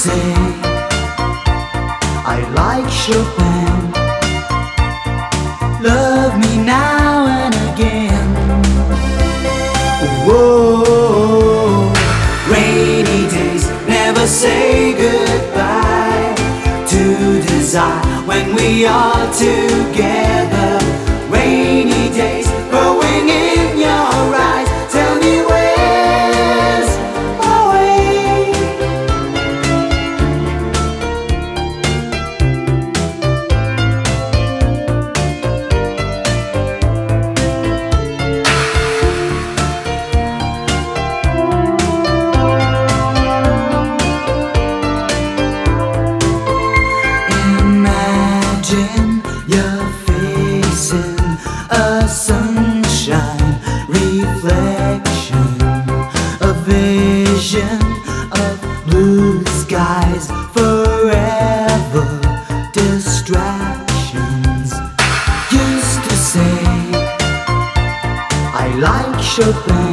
say I like Chopin. Love me now and again. Whoa, rainy days never say goodbye to desire when we are together. Rainy days growing in your eyes. Tell me where's my way. Imagine you're facing a sunshine reflection, a vision of blue skies, forever distractions. Used to say I like Chopin.